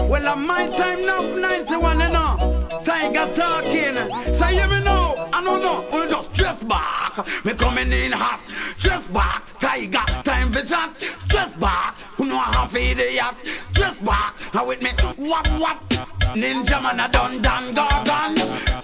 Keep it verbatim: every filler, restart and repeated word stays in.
Well, I'm my time now, ninety-one, you know. Tiger talking. So you me know, I don't know. We just just back. Me coming in hot. Just back. Tiger, time for chat. Just back. Who know half idiot. Just back. Now with me, wap wap. Ninja man a done done gargan.